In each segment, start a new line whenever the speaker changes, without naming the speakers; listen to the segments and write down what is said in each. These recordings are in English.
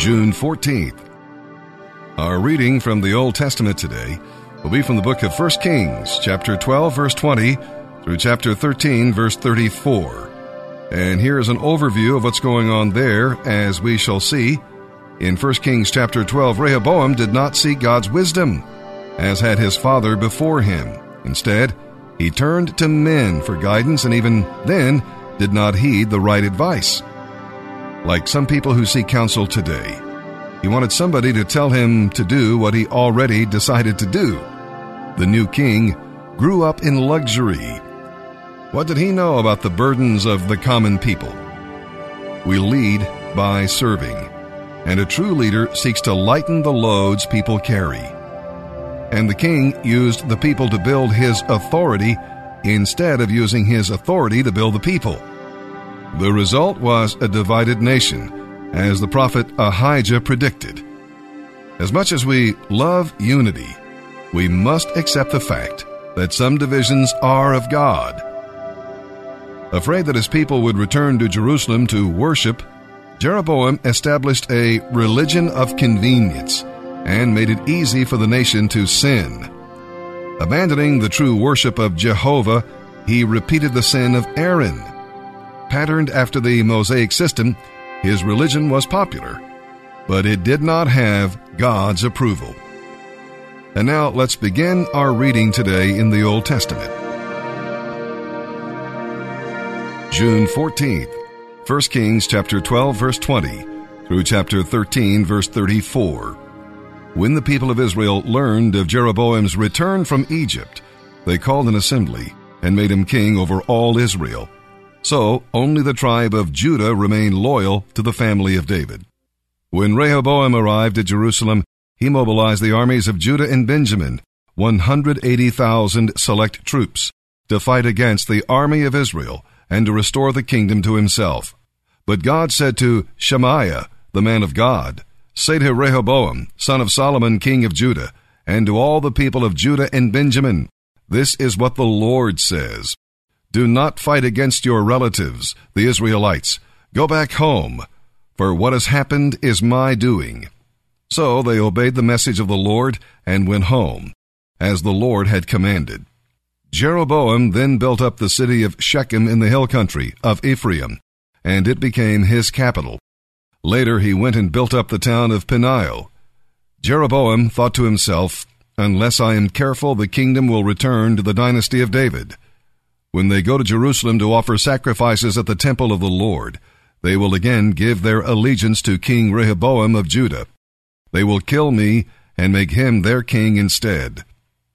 June 14th. Our reading from the Old Testament today will be from the book of 1 Kings, chapter 12, verse 20, through chapter 13, verse 34. And here is an overview of what's going on there, as we shall see. In 1 Kings chapter 12, Rehoboam did not seek God's wisdom, as had his father before him. Instead, he turned to men for guidance and even then did not heed the right advice. Like some people who seek counsel today, he wanted somebody to tell him to do what he already decided to do. The new king grew up in luxury. What did he know about the burdens of the common people? We lead by serving, and a true leader seeks to lighten the loads people carry. And the king used the people to build his authority instead of using his authority to build the people. The result was a divided nation, as the prophet Ahijah predicted. As much as we love unity, we must accept the fact that some divisions are of God. Afraid that his people would return to Jerusalem to worship, Jeroboam established a religion of convenience and made it easy for the nation to sin. Abandoning the true worship of Jehovah, he repeated the sin of Aaron. Patterned after the Mosaic system, his religion was popular, but it did not have God's approval. And now let's begin our reading today in the Old Testament. June 14th, 1 Kings chapter 12, verse 20, through chapter 13, verse 34. When the people of Israel learned of Jeroboam's return from Egypt, they called an assembly and made him king over all Israel. So only the tribe of Judah remained loyal to the family of David. When Rehoboam arrived at Jerusalem, he mobilized the armies of Judah and Benjamin, 180,000 select troops, to fight against the army of Israel and to restore the kingdom to himself. But God said to Shemaiah, the man of God, "Say to Rehoboam, son of Solomon, king of Judah, and to all the people of Judah and Benjamin, this is what the Lord says. Do not fight against your relatives, the Israelites. Go back home, for what has happened is my doing." So they obeyed the message of the Lord and went home, as the Lord had commanded. Jeroboam then built up the city of Shechem in the hill country of Ephraim, and it became his capital. Later he went and built up the town of Peniel. Jeroboam thought to himself, "Unless I am careful, the kingdom will return to the dynasty of David. When they go to Jerusalem to offer sacrifices at the temple of the Lord, they will again give their allegiance to King Rehoboam of Judah. They will kill me and make him their king instead."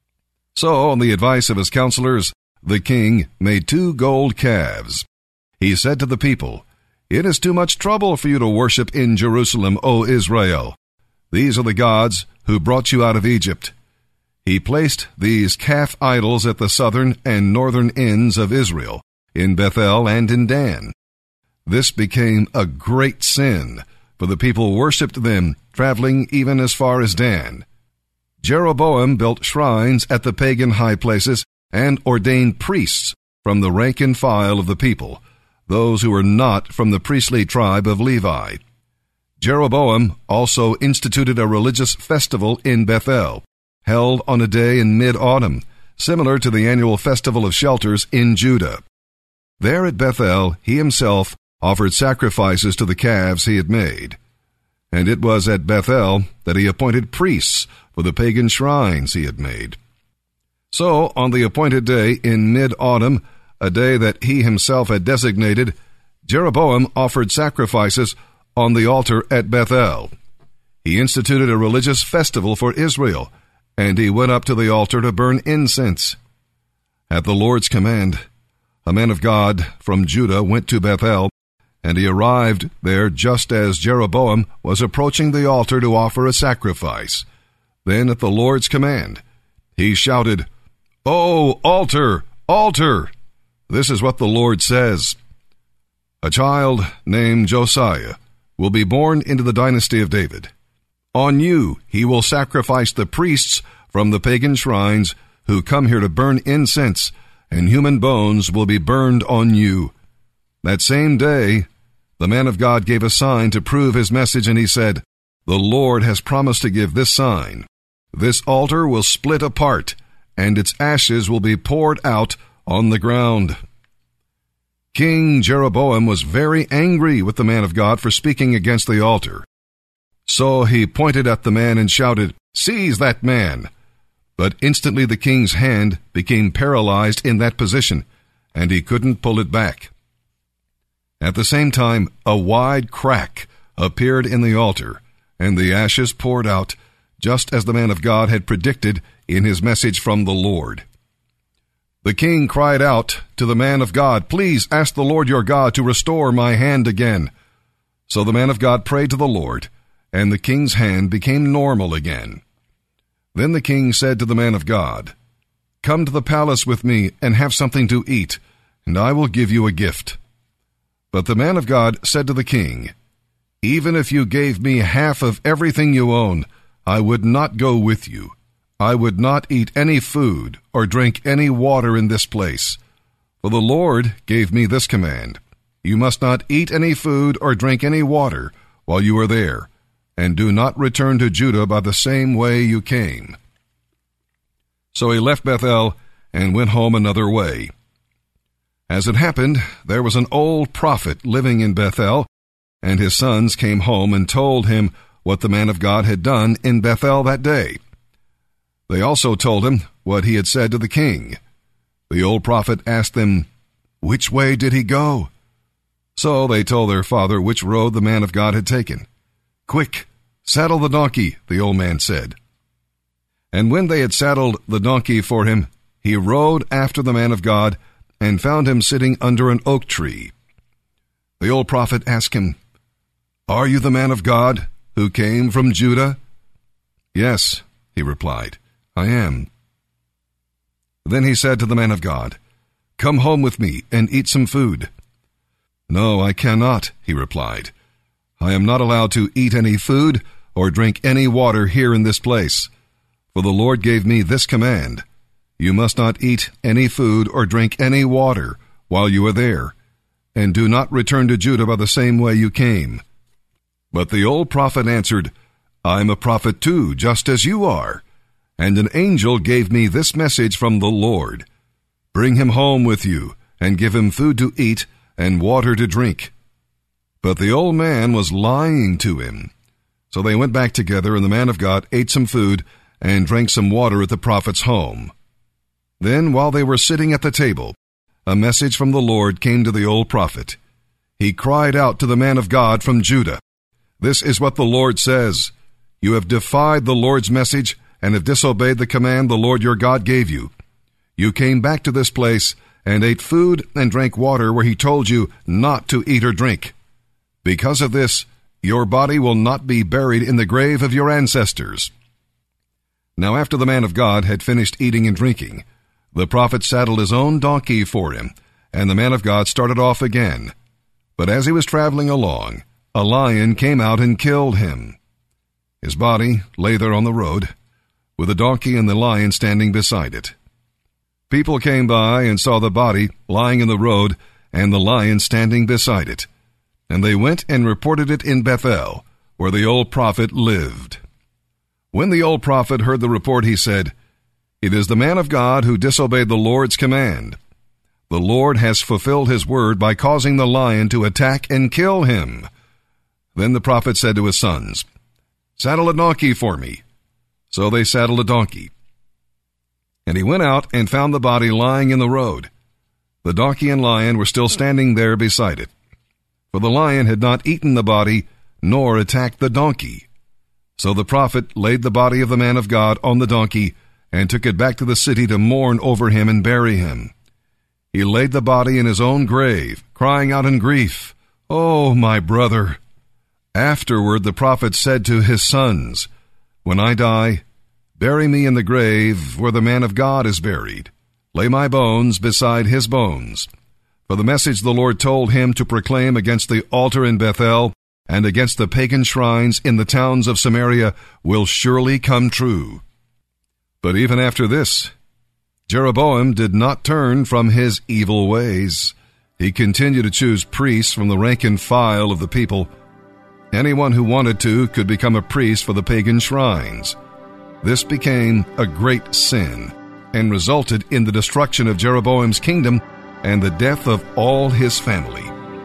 So, on the advice of his counselors, the king made 2 gold calves. He said to the people, "It is too much trouble for you to worship in Jerusalem, O Israel. These are the gods who brought you out of Egypt." He placed these calf idols at the southern and northern ends of Israel, in Bethel and in Dan. This became a great sin, for the people worshipped them, traveling even as far as Dan. Jeroboam built shrines at the pagan high places and ordained priests from the rank and file of the people, those who were not from the priestly tribe of Levi. Jeroboam also instituted a religious festival in Bethel, held on a day in mid-autumn, similar to the annual Festival of Shelters in Judah. There at Bethel, he himself offered sacrifices to the calves he had made. And it was at Bethel that he appointed priests for the pagan shrines he had made. So, on the appointed day in mid-autumn, a day that he himself had designated, Jeroboam offered sacrifices on the altar at Bethel. He instituted a religious festival for Israel, and he went up to the altar to burn incense. At the Lord's command, a man of God from Judah went to Bethel, and he arrived there just as Jeroboam was approaching the altar to offer a sacrifice. Then at the Lord's command, he shouted, "Oh, altar, altar! This is what the Lord says. A child named Josiah will be born into the dynasty of David. On you he will sacrifice the priests from the pagan shrines who come here to burn incense, and human bones will be burned on you." That same day, the man of God gave a sign to prove his message, and he said, The Lord has promised to give this sign. This altar will split apart, and its ashes will be poured out on the ground." King Jeroboam was very angry with the man of God for speaking against the altar. So he pointed at the man and shouted, "Seize that man!" But instantly the king's hand became paralyzed in that position, and he couldn't pull it back. At the same time, a wide crack appeared in the altar, and the ashes poured out, just as the man of God had predicted in his message from the Lord. The king cried out to the man of God, "Please ask the Lord your God to restore my hand again." So the man of God prayed to the Lord, and the king's hand became normal again. Then the king said to the man of God, "Come to the palace with me and have something to eat, and I will give you a gift." But the man of God said to the king, "Even if you gave me half of everything you own, I would not go with you. I would not eat any food or drink any water in this place. For the Lord gave me this command: you must not eat any food or drink any water while you are there, and do not return to Judah by the same way you came." So he left Bethel and went home another way. As it happened, there was an old prophet living in Bethel, and his sons came home and told him what the man of God had done in Bethel that day. They also told him what he had said to the king. The old prophet asked them, "Which way did he go?" So they told their father which road the man of God had taken. "Quick, saddle the donkey," the old man said. And when they had saddled the donkey for him, he rode after the man of God and found him sitting under an oak tree. The old prophet asked him, "Are you the man of God who came from Judah?" "Yes," he replied, "I am." Then he said to the man of God, "Come home with me and eat some food." "No, I cannot," he replied. "I am not allowed to eat any food or drink any water here in this place. For the Lord gave me this command: you must not eat any food or drink any water while you are there, and do not return to Judah by the same way you came." But the old prophet answered, "I am a prophet too, just as you are. And an angel gave me this message from the Lord: bring him home with you, and give him food to eat and water to drink." But the old man was lying to him. So they went back together, and the man of God ate some food and drank some water at the prophet's home. Then, while they were sitting at the table, a message from the Lord came to the old prophet. He cried out to the man of God from Judah, "This is what the Lord says: you have defied the Lord's message and have disobeyed the command the Lord your God gave you. You came back to this place and ate food and drank water where he told you not to eat or drink. Because of this, your body will not be buried in the grave of your ancestors." Now after the man of God had finished eating and drinking, the prophet saddled his own donkey for him, and the man of God started off again. But as he was traveling along, a lion came out and killed him. His body lay there on the road, with the donkey and the lion standing beside it. People came by and saw the body lying in the road and the lion standing beside it, and they went and reported it in Bethel, where the old prophet lived. When the old prophet heard the report, he said, "It is the man of God who disobeyed the Lord's command. The Lord has fulfilled his word by causing the lion to attack and kill him." Then the prophet said to his sons, "Saddle a donkey for me." So they saddled a donkey. And he went out and found the body lying in the road. The donkey and lion were still standing there beside it. For the lion had not eaten the body, nor attacked the donkey. So the prophet laid the body of the man of God on the donkey and took it back to the city to mourn over him and bury him. He laid the body in his own grave, crying out in grief, "Oh, my brother!" Afterward the prophet said to his sons, "When I die, bury me in the grave where the man of God is buried. Lay my bones beside his bones. For the message the Lord told him to proclaim against the altar in Bethel and against the pagan shrines in the towns of Samaria will surely come true." But even after this, Jeroboam did not turn from his evil ways. He continued to choose priests from the rank and file of the people, Anyone who wanted to could become a priest for the pagan shrines. This became a great sin and resulted in the destruction of Jeroboam's kingdom and the death of all his family.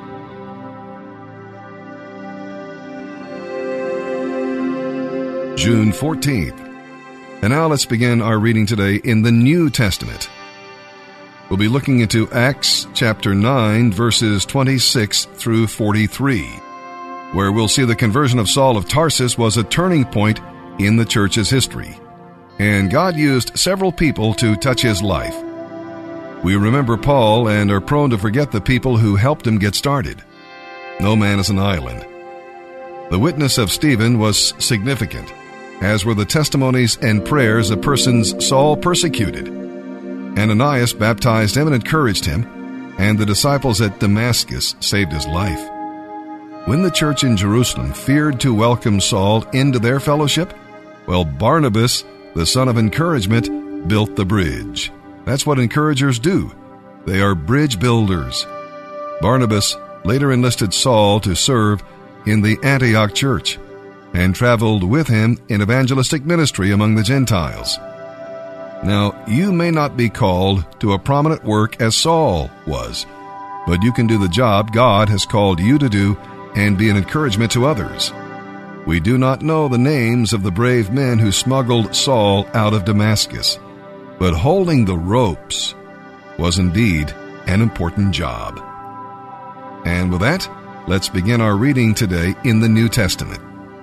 June 14th. And now let's begin our reading today in the New Testament. We'll be looking into Acts chapter 9, verses 26 through 43, where we'll see the conversion of Saul of Tarsus was a turning point in the church's history, and God used several people to touch his life. We remember Paul and are prone to forget the people who helped him get started. No man is an island. The witness of Stephen was significant, as were the testimonies and prayers of persons Saul persecuted. Ananias baptized him and encouraged him, and the disciples at Damascus saved his life. When the church in Jerusalem feared to welcome Saul into their fellowship, Barnabas, the son of encouragement, built the bridge. That's what encouragers do. They are bridge builders. Barnabas later enlisted Saul to serve in the Antioch church and traveled with him in evangelistic ministry among the Gentiles. Now, you may not be called to a prominent work as Saul was, but you can do the job God has called you to do and be an encouragement to others. We do not know the names of the brave men who smuggled Saul out of Damascus, but holding the ropes was indeed an important job. And with that, let's begin our reading today in the New Testament.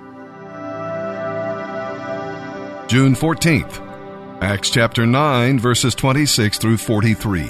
June 14th, Acts chapter 9, verses 26 through 43.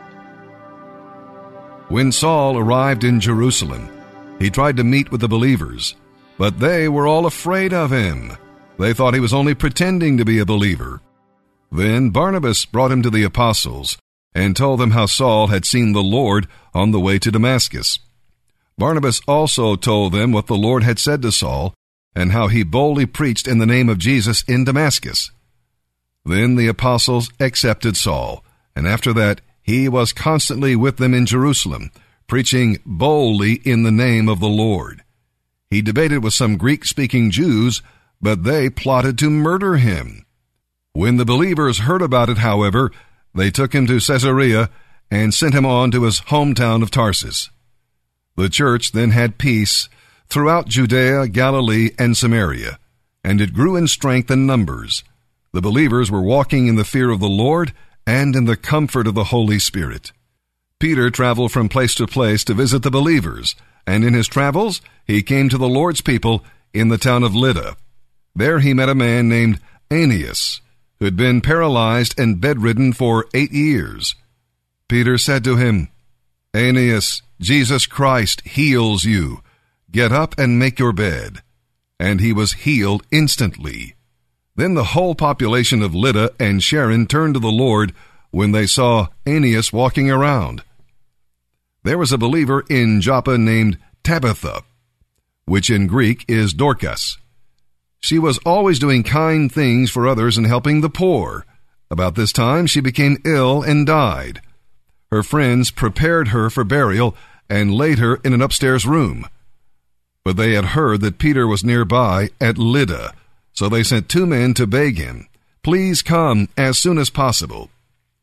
When Saul arrived in Jerusalem, he tried to meet with the believers, but they were all afraid of him. They thought he was only pretending to be a believer. Then Barnabas brought him to the apostles and told them how Saul had seen the Lord on the way to Damascus. Barnabas also told them what the Lord had said to Saul and how he boldly preached in the name of Jesus in Damascus. Then the apostles accepted Saul, and after that he was constantly with them in Jerusalem, preaching boldly in the name of the Lord. He debated with some Greek-speaking Jews, but they plotted to murder him. When the believers heard about it, however, they took him to Caesarea and sent him on to his hometown of Tarsus. The church then had peace throughout Judea, Galilee, and Samaria, and it grew in strength and numbers. The believers were walking in the fear of the Lord and in the comfort of the Holy Spirit. Peter traveled from place to place to visit the believers, and in his travels he came to the Lord's people in the town of Lydda. There he met a man named Aeneas, who had been paralyzed and bedridden for 8 years. Peter said to him, "Aeneas, Jesus Christ heals you. Get up and make your bed." And he was healed instantly. Then the whole population of Lydda and Sharon turned to the Lord when they saw Aeneas walking around. There was a believer in Joppa named Tabitha, which in Greek is Dorcas. She was always doing kind things for others and helping the poor. About this time, she became ill and died. Her friends prepared her for burial and laid her in an upstairs room. But they had heard that Peter was nearby at Lydda, so they sent 2 men to beg him, "Please come as soon as possible."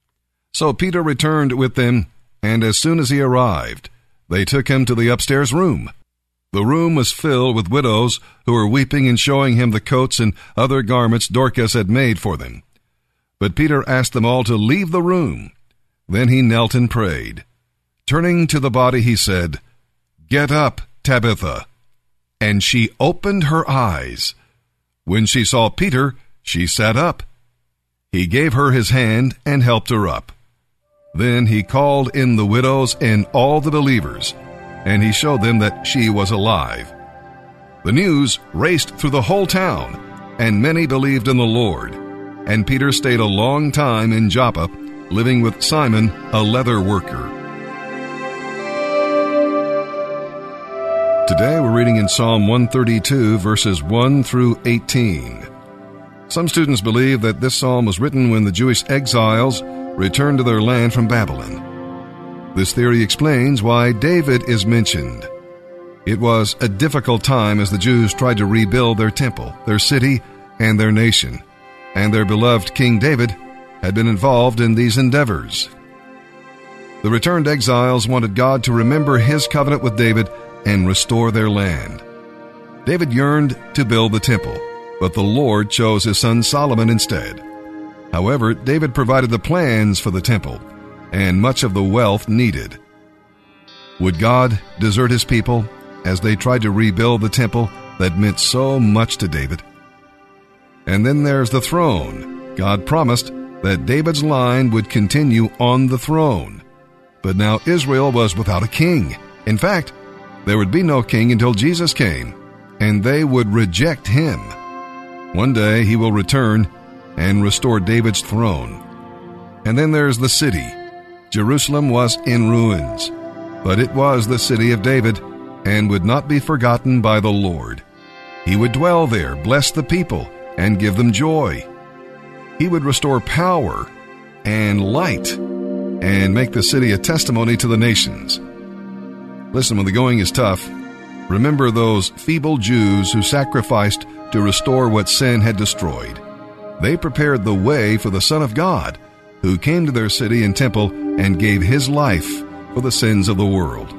So Peter returned with them, and as soon as he arrived, they took him to the upstairs room. The room was filled with widows who were weeping and showing him the coats and other garments Dorcas had made for them. But Peter asked them all to leave the room. Then he knelt and prayed. Turning to the body, he said, "Get up, Tabitha." And she opened her eyes. When she saw Peter, she sat up. He gave her his hand and helped her up. Then he called in the widows and all the believers, and he showed them that she was alive. The news raced through the whole town, and many believed in the Lord. And Peter stayed a long time in Joppa, living with Simon, a leather worker. Today we're reading in Psalm 132, verses 1 through 18. Some students believe that this psalm was written when the Jewish exiles returned to their land from Babylon. This theory explains why David is mentioned. It was a difficult time as the Jews tried to rebuild their temple, their city, and their nation, and their beloved King David had been involved in these endeavors. The returned exiles wanted God to remember his covenant with David and restore their land. David yearned to build the temple, but the Lord chose his son Solomon instead. However, David provided the plans for the temple and much of the wealth needed. Would God desert his people as they tried to rebuild the temple that meant so much to David? And then there's the throne. God promised that David's line would continue on the throne. But now Israel was without a king. In fact, there would be no king until Jesus came, and they would reject him. One day he will return and restore David's throne. And then there's the city. Jerusalem was in ruins, but it was the city of David and would not be forgotten by the Lord. He would dwell there, bless the people, and give them joy. He would restore power and light and make the city a testimony to the nations. Listen, when the going is tough, remember those feeble Jews who sacrificed to restore what sin had destroyed. They prepared the way for the Son of God, who came to their city and temple and gave his life for the sins of the world.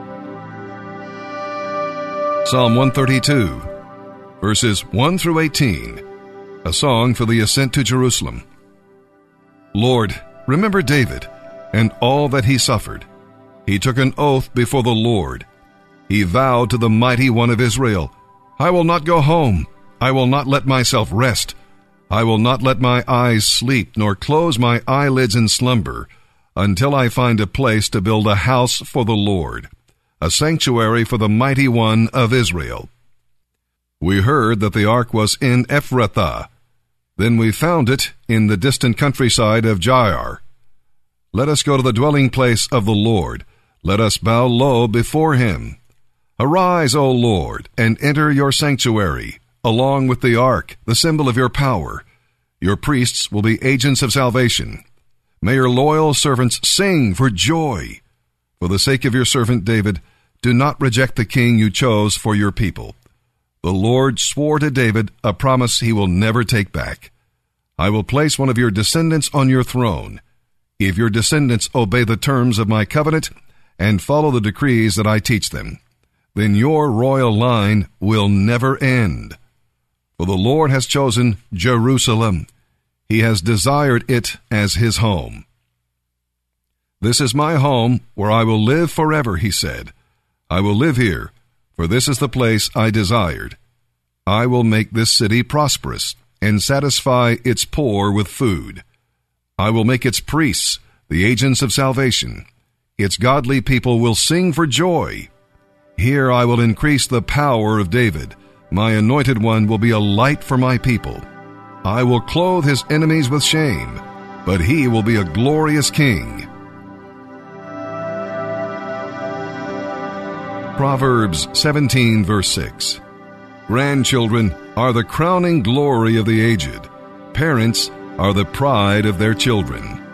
Psalm 132, verses 1 through 18, a song for the ascent to Jerusalem. Lord, remember David and all that he suffered. He took an oath before the Lord. He vowed to the Mighty One of Israel, I will not go home. I will not let myself rest. I will not let my eyes sleep, nor close my eyelids in slumber, until I find a place to build a house for the Lord, a sanctuary for the Mighty One of Israel. We heard that the ark was in Ephrathah. Then we found it in the distant countryside of Jair. Let us go to the dwelling place of the Lord. Let us bow low before him. Arise, O Lord, and enter your sanctuary, along with the ark, the symbol of your power. Your priests will be agents of salvation. May your loyal servants sing for joy. For the sake of your servant David, do not reject the king you chose for your people. The Lord swore to David a promise he will never take back. I will place one of your descendants on your throne. If your descendants obey the terms of my covenant and follow the decrees that I teach them, then your royal line will never end. For the Lord has chosen Jerusalem. He has desired it as his home. This is my home where I will live forever, he said. I will live here, for this is the place I desired. I will make this city prosperous and satisfy its poor with food. I will make its priests the agents of salvation. Its godly people will sing for joy. Here I will increase the power of David. My anointed one will be a light for my people. I will clothe his enemies with shame, but he will be a glorious king. Proverbs 17, verse 6. Grandchildren are the crowning glory of the aged. Parents are the pride of their children.